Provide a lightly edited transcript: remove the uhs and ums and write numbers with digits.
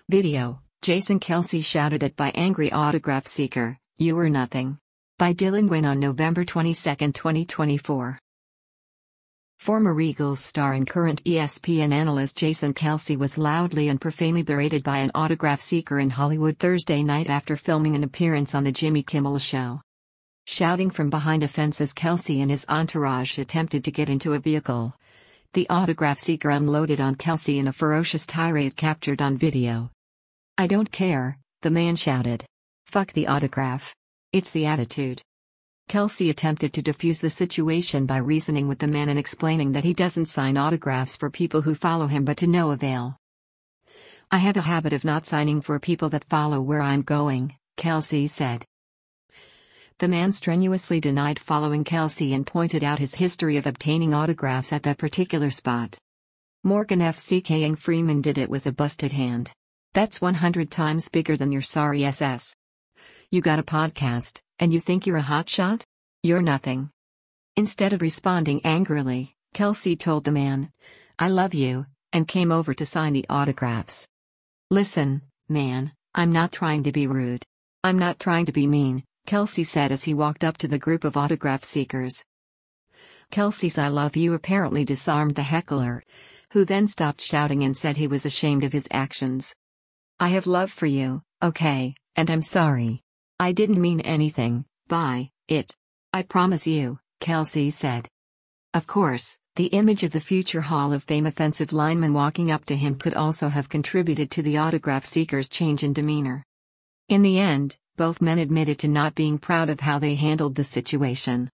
Video, Jason Kelce shouted at by angry autograph seeker, "You were nothing." By Dylan Gwynn on November 22, 2024. Former Eagles star and current ESPN analyst Jason Kelce was loudly and profanely berated by an autograph seeker in Hollywood Thursday night after filming an appearance on The Jimmy Kimmel Show. Shouting from behind a fence as Kelce and his entourage attempted to get into a vehicle, the autograph seeker unloaded on Kelce in a ferocious tirade captured on video. "I don't care," the man shouted. "Fuck the autograph. It's the attitude." Kelce attempted to defuse the situation by reasoning with the man and explaining that he doesn't sign autographs for people who follow him, but to no avail. "I have a habit of not signing for people that follow where I'm going," Kelce said. The man strenuously denied following Kelce and pointed out his history of obtaining autographs at that particular spot. Morgan F.C.K. Freeman did it with a busted hand. "That's 100 times bigger than your sorry SS. You got a podcast, and you think you're a hotshot? You're nothing." Instead of responding angrily, Kelce told the man, "I love you," and came over to sign the autographs. "Listen, man, I'm not trying to be rude. I'm not trying to be mean," Kelce said as he walked up to the group of autograph seekers. Kelce's "I love you" apparently disarmed the heckler, who then stopped shouting and said he was ashamed of his actions. "I have love for you, okay, and I'm sorry. I didn't mean anything by it. I promise you," Kelce said. Of course, the image of the future Hall of Fame offensive lineman walking up to him could also have contributed to the autograph seeker's change in demeanor. In the end, both men admitted to not being proud of how they handled the situation.